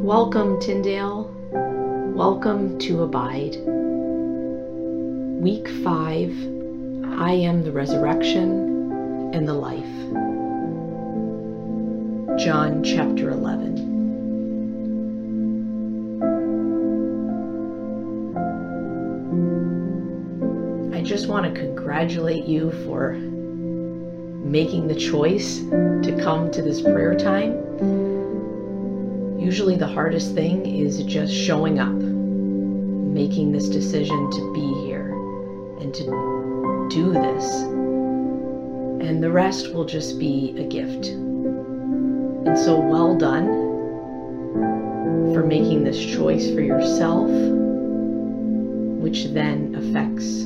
Welcome, Tyndale. Welcome to Abide. Week 5, I am the resurrection and the life. John chapter 11. I just want to congratulate you for making the choice to come to this prayer time. Usually the hardest thing is just showing up, making this decision to be here and to do this. And the rest will just be a gift. And so well done for making this choice for yourself, which then affects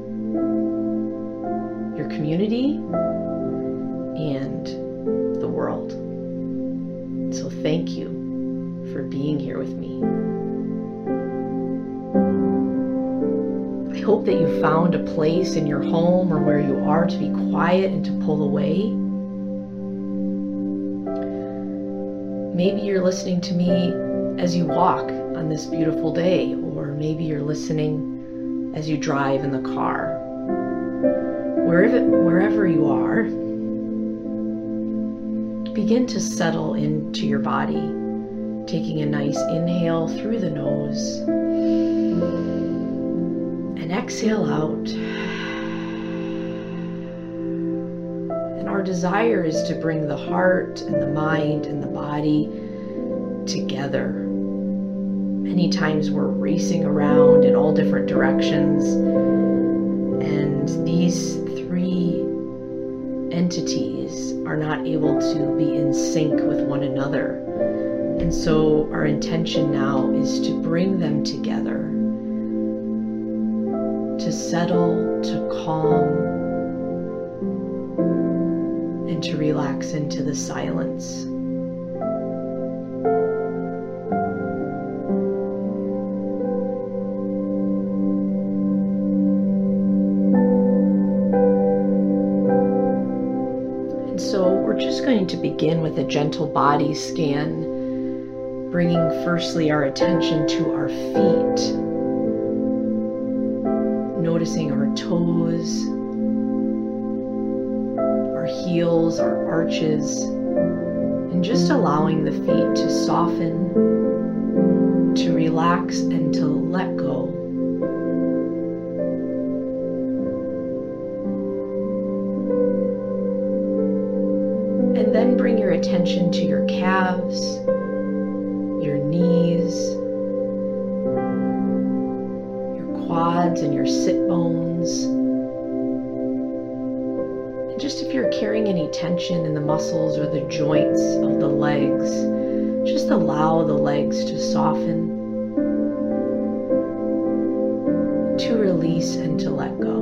your community and the world. So thank you for being here with me. I hope that you found a place in your home or where you are to be quiet and to pull away. Maybe you're listening to me as you walk on this beautiful day, or maybe you're listening as you drive in the car. Wherever you are, begin to settle into your body, taking a nice inhale through the nose and exhale out. And our desire is to bring the heart and the mind and the body together. Many times we're racing around in all different directions, and these three entities are not able to be in sync with one another. And so our intention now is to bring them together, to settle, to calm, and to relax into the silence. And so we're just going to begin with a gentle body scan, bringing firstly our attention to our feet, noticing our toes, our heels, our arches, and just allowing the feet to soften, to relax, and to let go. And then bring your attention to your calves, your knees, your quads and your sit bones. And just if you're carrying any tension in the muscles or the joints of the legs, just allow the legs to soften, to release, and to let go.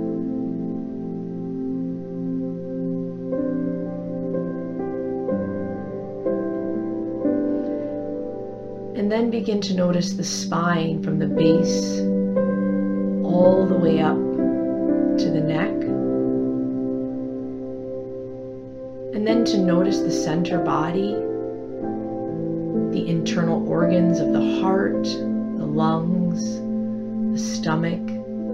And then begin to notice the spine from the base all the way up to the neck. And then to notice the center body, the internal organs of the heart, the lungs, the stomach,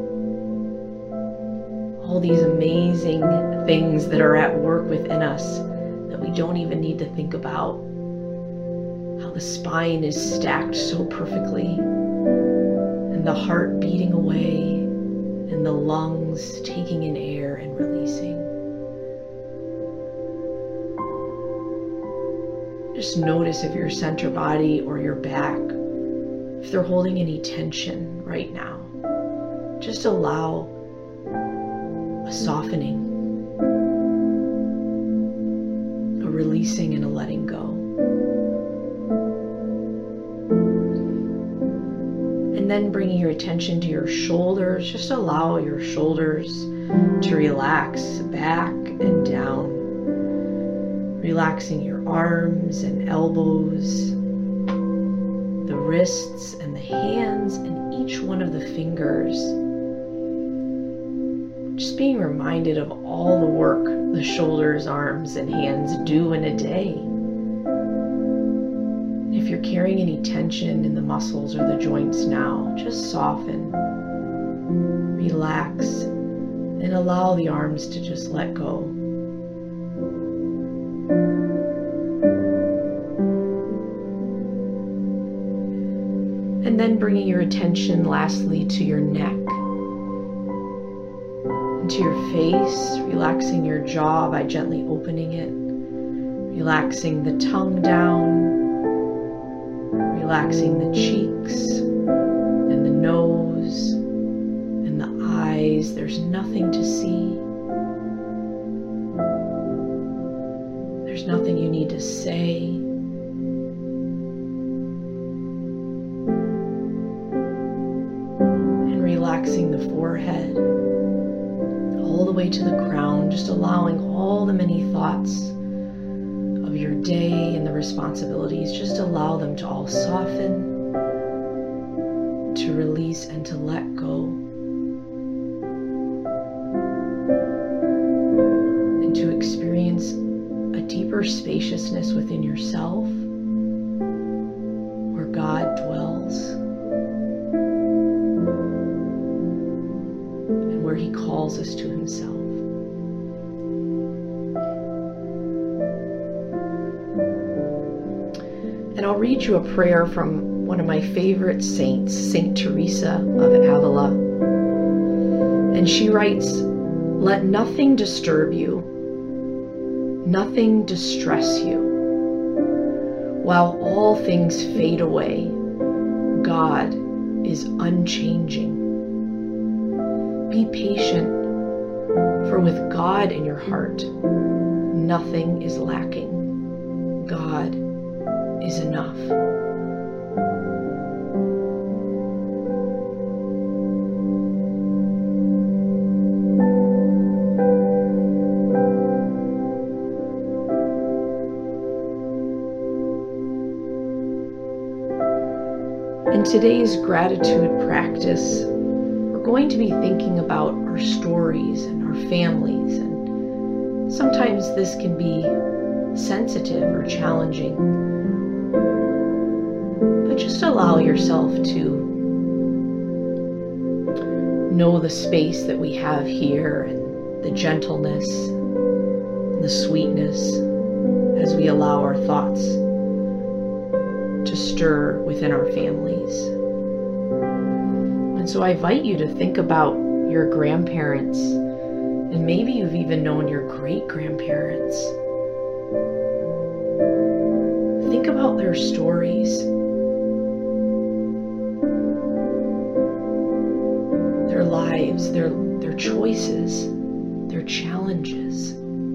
all these amazing things that are at work within us that we don't even need to think about. How the spine is stacked so perfectly, and the heart beating away, and the lungs taking in air and releasing. Just notice if your center body or your back, if they're holding any tension right now. Just allow a softening, a releasing, and a letting go. And then bringing your attention to your shoulders, just allow your shoulders to relax back and down, relaxing your arms and elbows, the wrists and the hands and each one of the fingers. Just being reminded of all the work the shoulders, arms, and hands do in a day. If if you're carrying any tension in the muscles or the joints now, just soften, relax, and allow the arms to just let go. And then bringing your attention lastly to your neck, and to your face, relaxing your jaw by gently opening it, relaxing the tongue down, relaxing the cheeks and the nose and the eyes. There's nothing to see. There's nothing you need to say. And relaxing the forehead all the way to the crown, just allowing all the many thoughts of your day and the responsibilities, just allow them to all soften, to release and to let go, and to experience a deeper spaciousness within yourself where God dwells and where He calls us to Himself. And I'll read you a prayer from one of my favorite saints, Saint Teresa of Avila. And she writes, "Let nothing disturb you, nothing distress you. While all things fade away, God is unchanging. Be patient, for with God in your heart, nothing is lacking. God is enough." In today's gratitude practice, we're going to be thinking about our stories and our families, and sometimes this can be sensitive or challenging. But just allow yourself to know the space that we have here and the gentleness and the sweetness as we allow our thoughts to stir within our families. And so I invite you to think about your grandparents, and maybe you've even known your great-grandparents. Think about their stories, their lives, their choices, their challenges.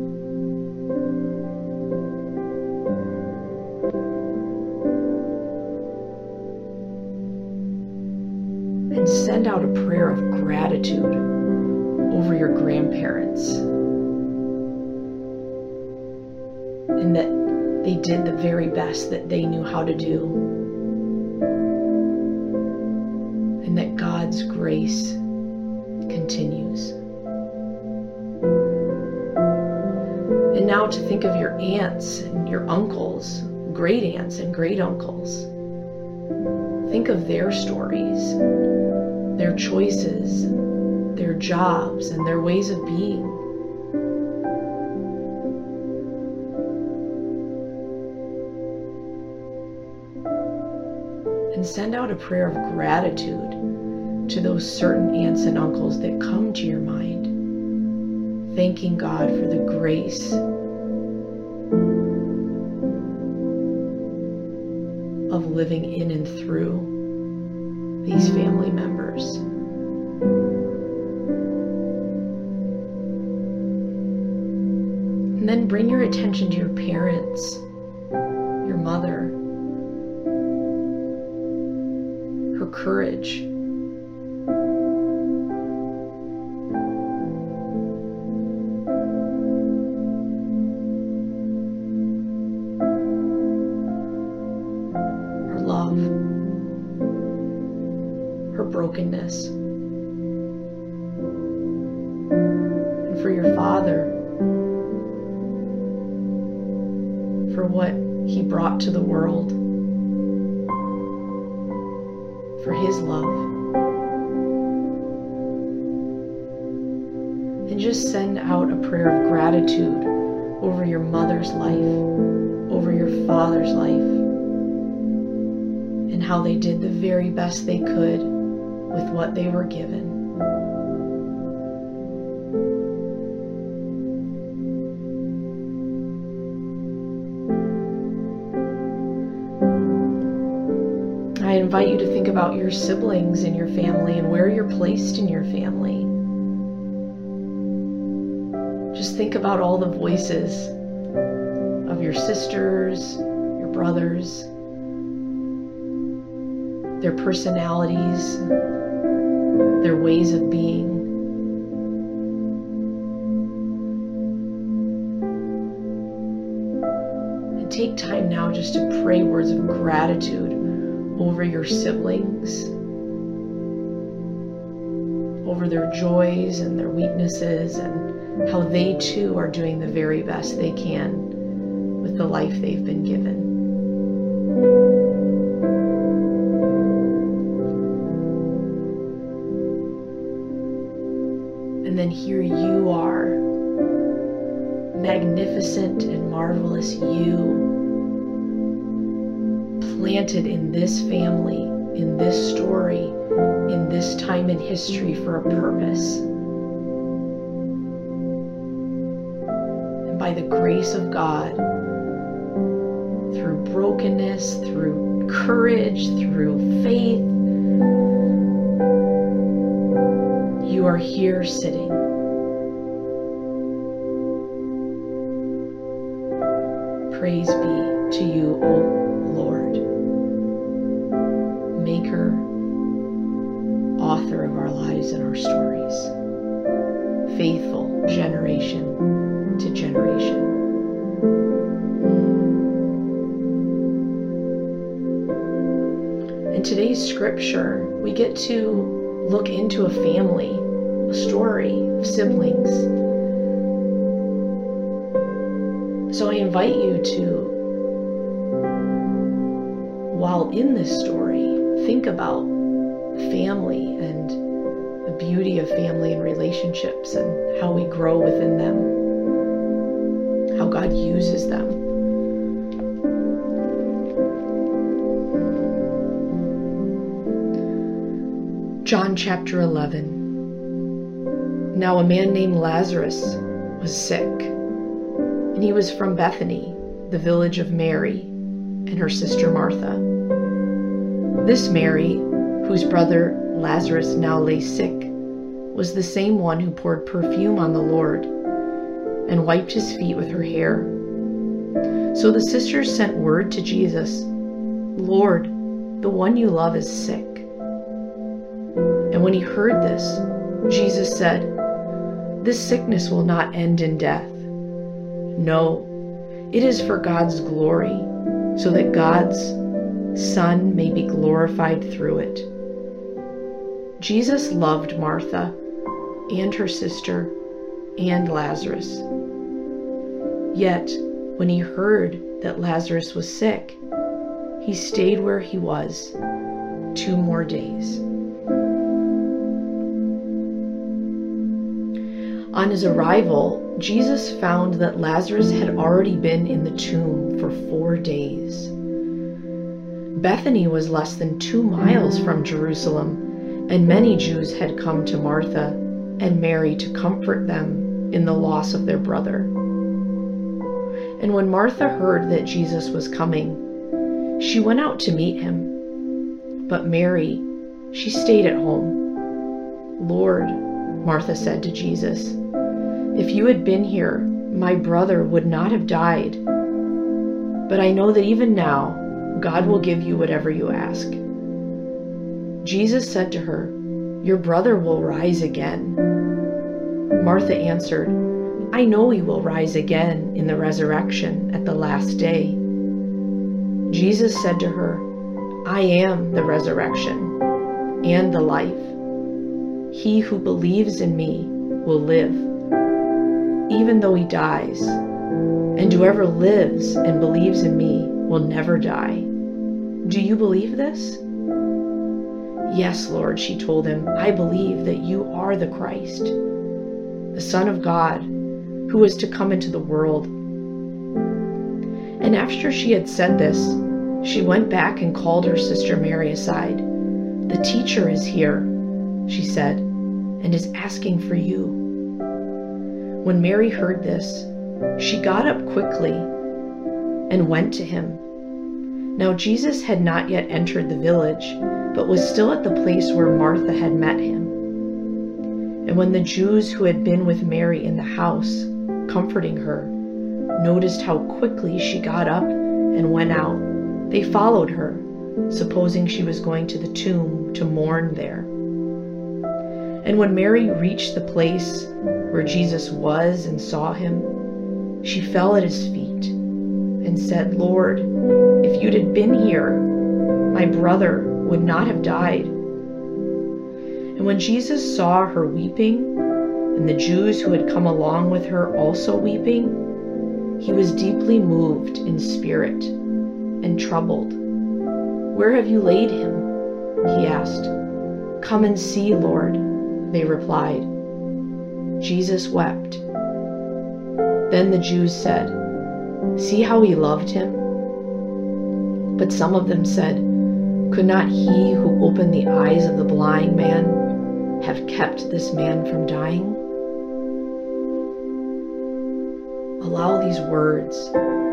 And send out a prayer of gratitude over your grandparents, and that they did the very best that they knew how to do, and that God's grace continues. And now to think of your aunts and your uncles, great aunts and great uncles. Think of their stories, their choices, their jobs, and their ways of being. And send out a prayer of gratitude to those certain aunts and uncles that come to your mind, thanking God for the grace of living in and through these family members. And then bring your attention to your parents, your mother, her courage, her love, her brokenness, and for your father, for what he brought to the world, for His love. And just send out a prayer of gratitude over your mother's life, over your father's life, and how they did the very best they could with what they were given. I invite you to think about your siblings in your family and where you're placed in your family. Just think about all the voices of your sisters, your brothers, their personalities, their ways of being. And take time now just to pray words of gratitude over your siblings, over their joys and their weaknesses, and how they too are doing the very best they can with the life they've been given. And then here you are, magnificent and marvelous you, planted in this family, in this story, in this time in history for a purpose. And by the grace of God, through brokenness, through courage, through faith, you are here sitting. Praise be to you, O Lord, Maker, Author of our lives and our stories, faithful generation to generation. In today's scripture, we get to look into a family, a story of siblings. So I invite you to, while in this story, think about family and the beauty of family and relationships and how we grow within them, how God uses them. John chapter 11. Now a man named Lazarus was sick, and he was from Bethany, the village of Mary and her sister Martha. This Mary, whose brother Lazarus now lay sick, was the same one who poured perfume on the Lord and wiped his feet with her hair. So the sisters sent word to Jesus, "Lord, the one you love is sick." And when he heard this, Jesus said, "This sickness will not end in death. No, it is for God's glory, so that God's Son may be glorified through it." Jesus loved Martha and her sister and Lazarus. Yet, when he heard that Lazarus was sick, he stayed where he was 2 more days. On his arrival, Jesus found that Lazarus had already been in the tomb for 4 days. Bethany was less than 2 miles from Jerusalem, and many Jews had come to Martha and Mary to comfort them in the loss of their brother. And when Martha heard that Jesus was coming, she went out to meet him. But Mary, she stayed at home. "Lord," Martha said to Jesus, "if you had been here, my brother would not have died. But I know that even now, God will give you whatever you ask." Jesus said to her, "Your brother will rise again." Martha answered, "I know he will rise again in the resurrection at the last day." Jesus said to her, "I am the resurrection and the life. He who believes in me will live, even though he dies, and whoever lives and believes in me will never die. Do you believe this?" "Yes, Lord," she told him, "I believe that you are the Christ, the Son of God, who is to come into the world." And after she had said this, she went back and called her sister Mary aside. "The teacher is here," she said, "and is asking for you." When Mary heard this, she got up quickly and went to him. Now Jesus had not yet entered the village, but was still at the place where Martha had met him. And when the Jews who had been with Mary in the house, comforting her, noticed how quickly she got up and went out, they followed her, supposing she was going to the tomb to mourn there. And when Mary reached the place where Jesus was and saw him, she fell at his feet and said, "Lord, if you'd had been here, my brother would not have died." And when Jesus saw her weeping, and the Jews who had come along with her also weeping, he was deeply moved in spirit and troubled. "Where have you laid him?" he asked. "Come and see, Lord," they replied. Jesus wept. Then the Jews said, "See how he loved him?" But some of them said, "Could not he who opened the eyes of the blind man have kept this man from dying?" Allow these words,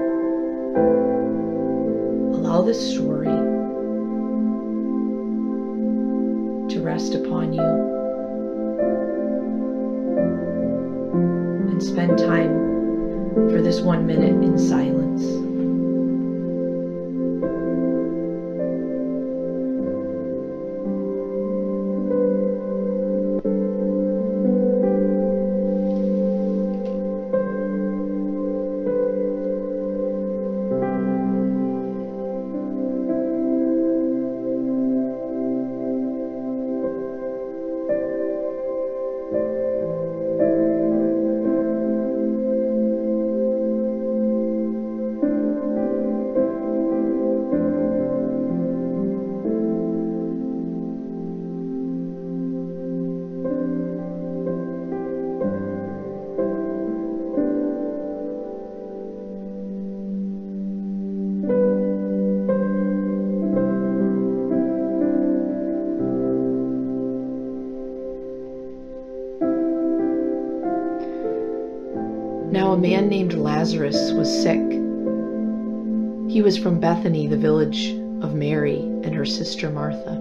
allow this story to rest upon you, and spend time for this 1 minute in silence. Now a man named Lazarus was sick. He was from Bethany, the village of Mary and her sister Martha.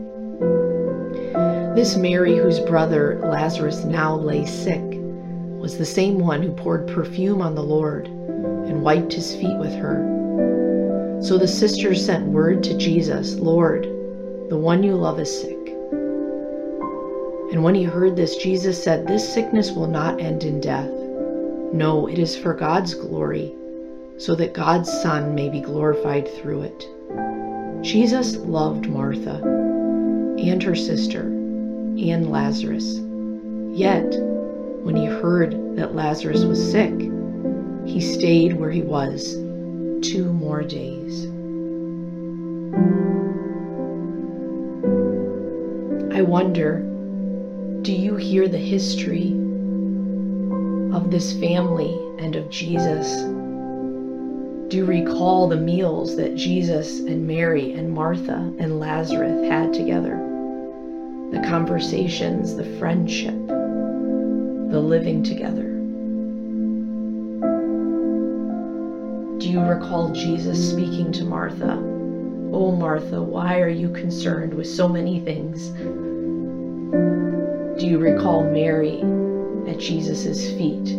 This Mary, whose brother Lazarus now lay sick, was the same one who poured perfume on the Lord and wiped his feet with her. So the sisters sent word to Jesus, "Lord, the one you love is sick." And when he heard this, Jesus said, "This sickness will not end in death. No, it is for God's glory, so that God's Son may be glorified through it." Jesus loved Martha and her sister and Lazarus. Yet, when he heard that Lazarus was sick, he stayed where he was 2 more days. I wonder, do you hear the history of this family and of Jesus? Do you recall the meals that Jesus and Mary and Martha and Lazarus had together? The conversations, the friendship, the living together. Do you recall Jesus speaking to Martha? "Oh, Martha, why are you concerned with so many things?" Do you recall Mary at Jesus' feet?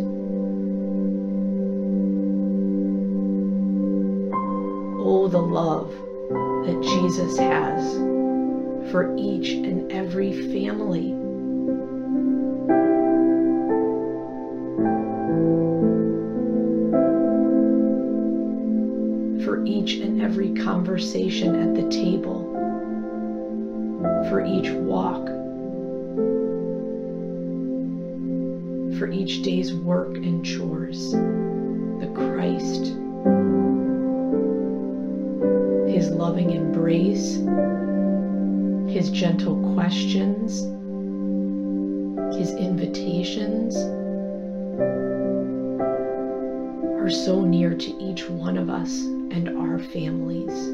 Oh, the love that Jesus has for each and every family. For each and every conversation at the table. For each walk. For each day's work and chores, the Christ, His loving embrace, His gentle questions, His invitations are so near to each one of us and our families.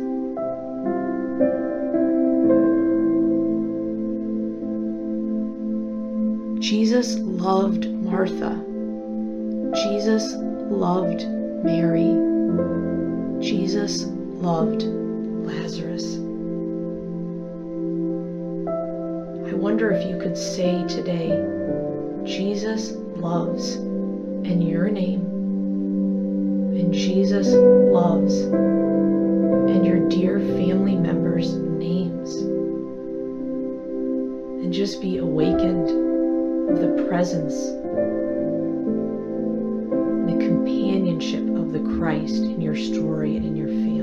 Jesus loved Martha. Jesus loved Mary. Jesus loved Lazarus. I wonder if you could say today, Jesus loves, and your name, and Jesus loves, and your dear family members' names, and just be awakened of the presence, the companionship of the Christ in your story and in your family.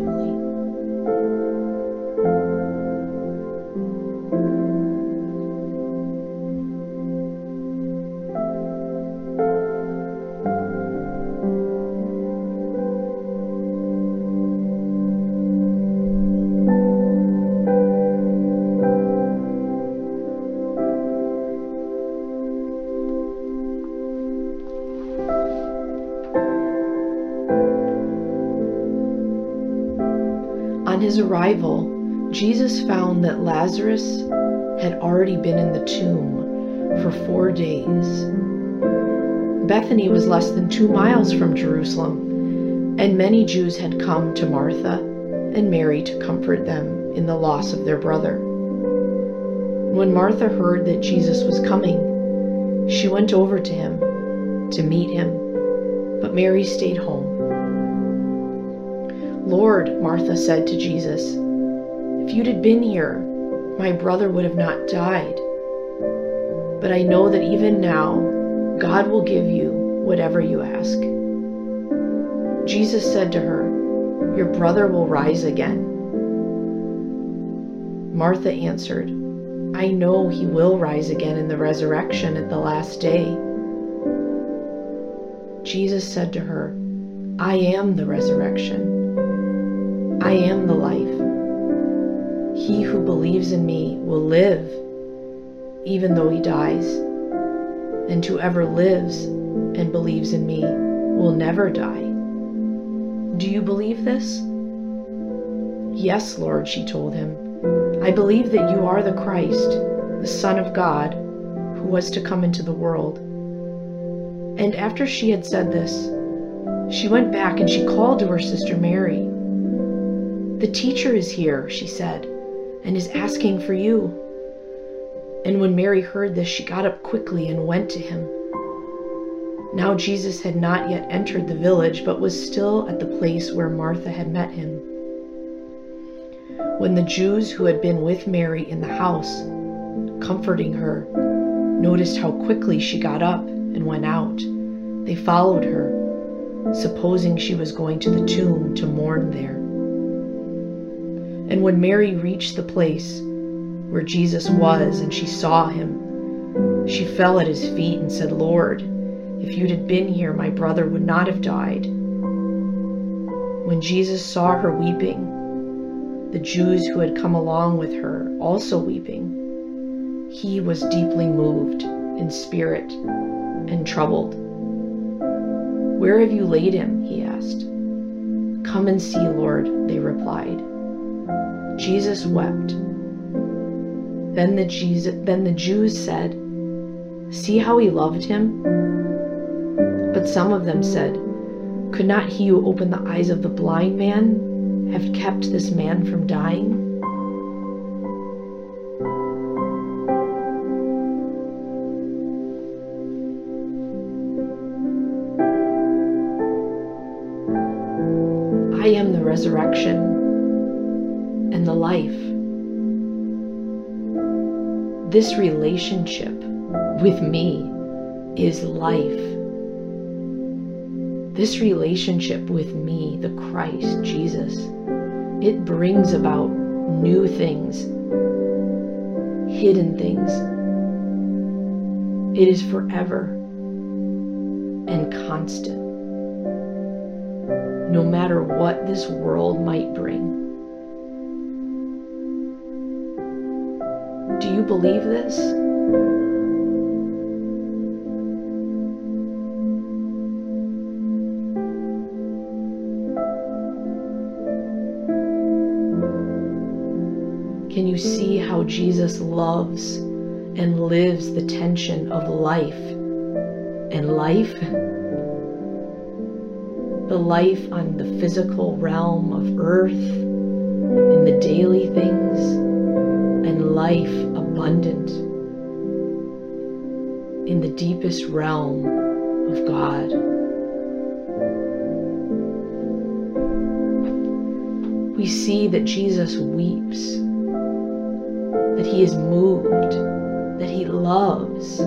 On his arrival, Jesus found that Lazarus had already been in the tomb for 4 days. Bethany was less than 2 miles from Jerusalem, and many Jews had come to Martha and Mary to comfort them in the loss of their brother. When Martha heard that Jesus was coming, she went over to him to meet him, but Mary stayed home. "Lord," Martha said to Jesus, "if you'd had been here, my brother would have not died. But I know that even now, God will give you whatever you ask." Jesus said to her, "Your brother will rise again." Martha answered, "I know he will rise again in the resurrection at the last day." Jesus said to her, "I am the resurrection. I am the life. He who believes in me will live, even though he dies. And whoever lives and believes in me will never die. Do you believe this?" "Yes, Lord," she told him. "I believe that you are the Christ, the Son of God, who was to come into the world." And after she had said this, she went back and she called to her sister Mary. "The teacher is here," she said, "and is asking for you." And when Mary heard this, she got up quickly and went to him. Now Jesus had not yet entered the village, but was still at the place where Martha had met him. When the Jews who had been with Mary in the house, comforting her, noticed how quickly she got up and went out, they followed her, supposing she was going to the tomb to mourn there. And when Mary reached the place where Jesus was and she saw him, she fell at his feet and said, "Lord, if you'd had been here, my brother would not have died." When Jesus saw her weeping, the Jews who had come along with her also weeping, he was deeply moved in spirit and troubled. "Where have you laid him?" he asked. "Come and see, Lord," they replied. Jesus wept. Then the Jews said, "See how he loved him?" But some of them said, "Could not he who opened the eyes of the blind man have kept this man from dying?" I am the resurrection and the life. This relationship with me is life. This relationship with me, the Christ, Jesus, it brings about new things, hidden things. It is forever and constant, no matter what this world might bring. Do you believe this? Can you see how Jesus loves and lives the tension of life and life? The life on the physical realm of earth, in the daily things, and life abundant in the deepest realm of God. We see that Jesus weeps, that he is moved, that he loves,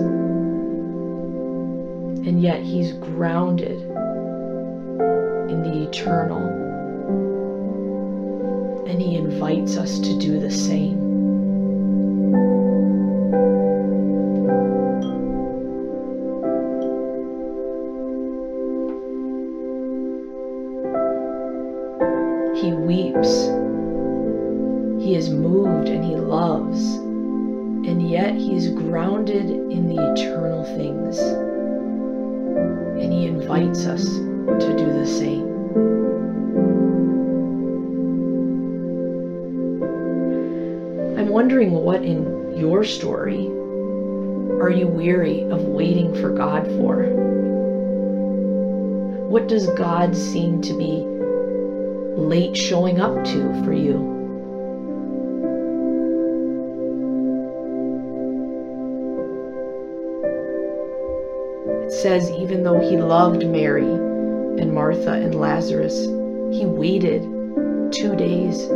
and yet he's grounded in the eternal, and he invites us to do the same. He weeps, he is moved, and he loves, and yet he's grounded in the eternal things, and he invites us to do the same. I'm wondering, what in your story are you weary of waiting for God for? What does God seem to be late showing up to for you? It says, even though he loved Mary and Martha and Lazarus, he waited 2 days.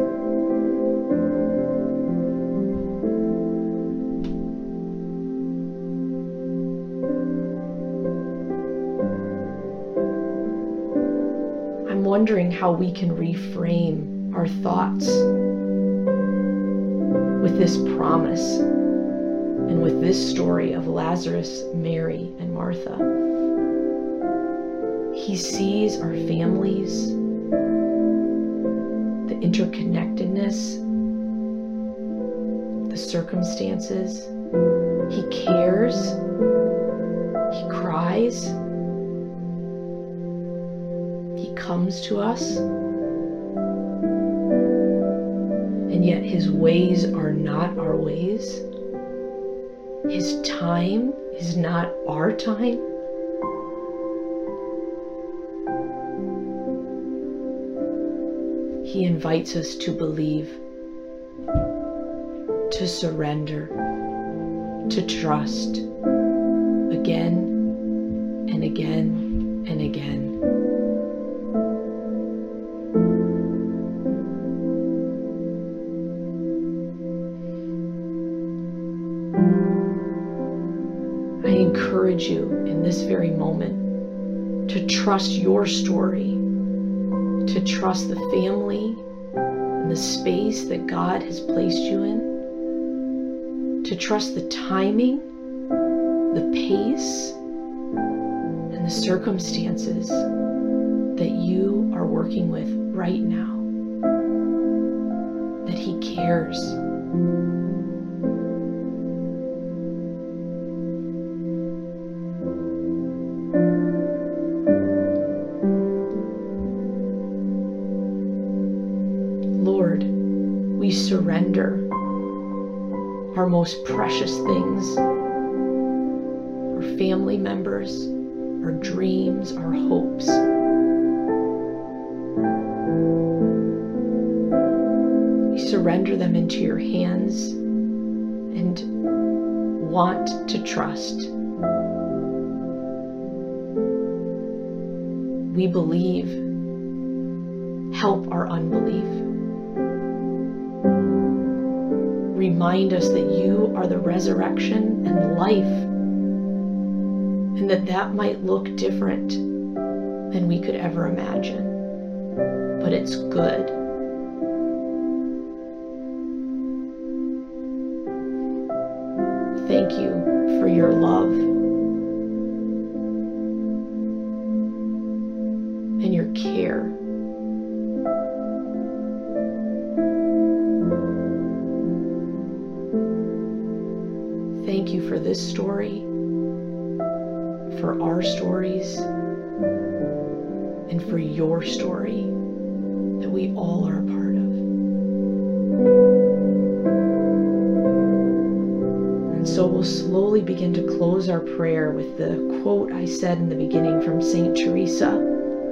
I'm wondering how we can reframe our thoughts with this promise and with this story of Lazarus, Mary, and Martha. He sees our families, the interconnectedness, the circumstances. He cares. He cries. He comes to us. And yet his ways are not our ways. His time is not our time. He invites us to believe, to surrender, to trust again and again and again. I encourage you in this very moment to trust your story, to trust the family and the space that God has placed you in, to trust the timing, the pace, and the circumstances that you are working with right now, that He cares. Lord, we surrender our most precious things, our family members, our dreams, our hopes. We surrender them into your hands and want to trust. We believe. Help our unbelief. Remind us that you are the resurrection and life, and that might look different than we could ever imagine, but it's good. Thank you for your love and your care. for this story, for our stories, and for your story that we all are a part of. And so we'll slowly begin to close our prayer with the quote I said in the beginning from Saint Teresa.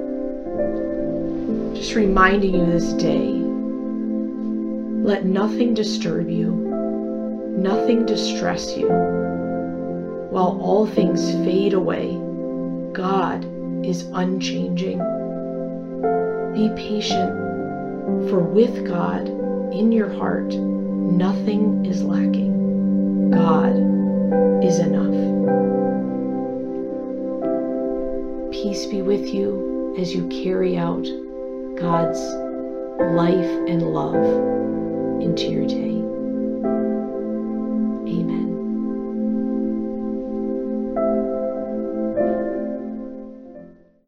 Just reminding you this day, let nothing disturb you, nothing distress you. While all things fade away, God is unchanging. Be patient, for with God in your heart, nothing is lacking. God is enough. Peace be with you as you carry out God's life and love into your day.